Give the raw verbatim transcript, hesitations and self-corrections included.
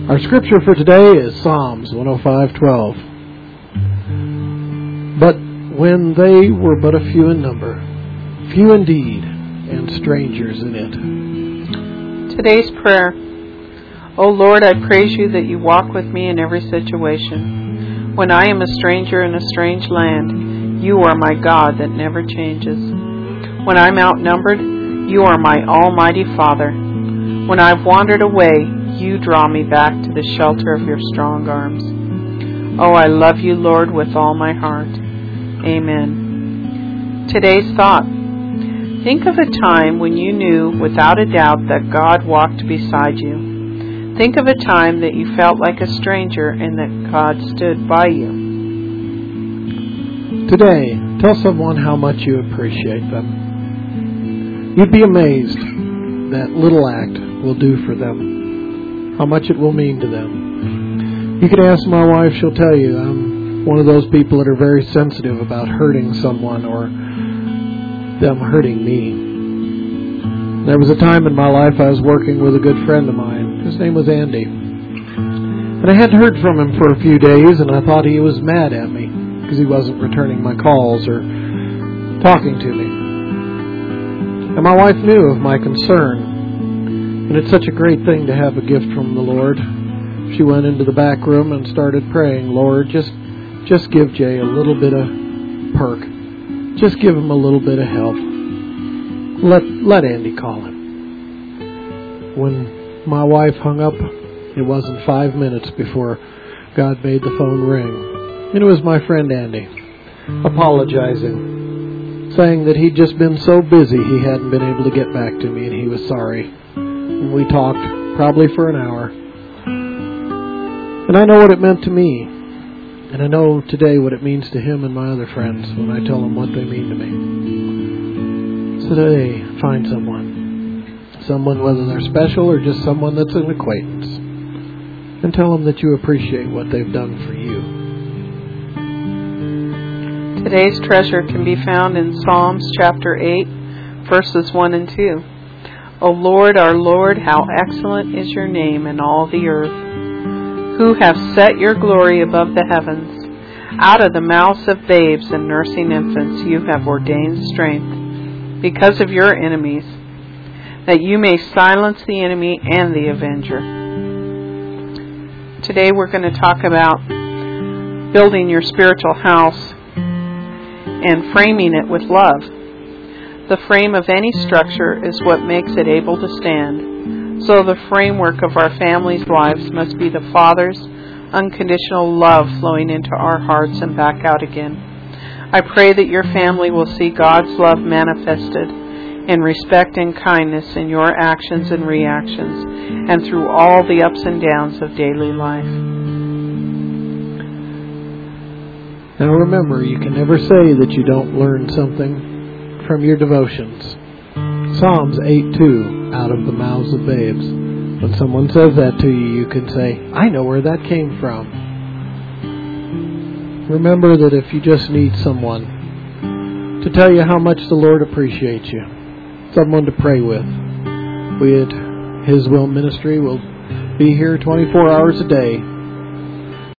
Our scripture for today is Psalms one oh five twelve. But when they were but a few in number, few indeed, and strangers in it. Today's prayer. O Lord, I praise you that you walk with me in every situation. When I am a stranger in a strange land, you are my God that never changes. When I'm outnumbered, you are my almighty Father. When I've wandered away, you draw me back to the shelter of your strong arms. Oh, I love you, Lord, with all my heart. Amen. Today's thought. Think of a time when you knew without a doubt that God walked beside you. Think of a time that you felt like a stranger and that God stood by you. Today, tell someone how much you appreciate them. You'd be amazed that little act will do for them, how much it will mean to them. You can ask my wife, she'll tell you I'm one of those people that are very sensitive about hurting someone or them hurting me. There was a time in my life I was working with a good friend of mine. His name was Andy. And I hadn't heard from him for a few days, and I thought he was mad at me because he wasn't returning my calls or talking to me. And my wife knew of my concern. And it's such a great thing to have a gift from the Lord. She went into the back room and started praying, Lord, just just give Jay a little bit of perk. Just give him a little bit of help. Let let Andy call him. When my wife hung up, it wasn't five minutes before God made the phone ring. And it was my friend Andy, apologizing, saying that he'd just been so busy he hadn't been able to get back to me and he was sorry. And we talked probably for an hour. And I know what it meant to me. And I know today what it means to him and my other friends when I tell them what they mean to me. So today, find someone. Someone, whether they're special or just someone that's an acquaintance. And tell them that you appreciate what they've done for you. Today's treasure can be found in Psalms chapter eight, verses one and two. O Lord, our Lord, how excellent is your name in all the earth, who have set your glory above the heavens. Out of the mouths of babes and nursing infants you have ordained strength, because of your enemies, that you may silence the enemy and the avenger. Today we're going to talk about building your spiritual house and framing it with love. The frame of any structure is what makes it able to stand. So the framework of our families' lives must be the Father's unconditional love flowing into our hearts and back out again. I pray that your family will see God's love manifested in respect and kindness in your actions and reactions and through all the ups and downs of daily life. Now remember, you can never say that you don't learn something from your devotions. Psalms eight two, out of the mouths of babes. When someone says that to you, you can say, I know where that came from. Remember that if you just need someone to tell you how much the Lord appreciates you, someone to pray with, we at His Will Ministry will be here twenty-four hours a day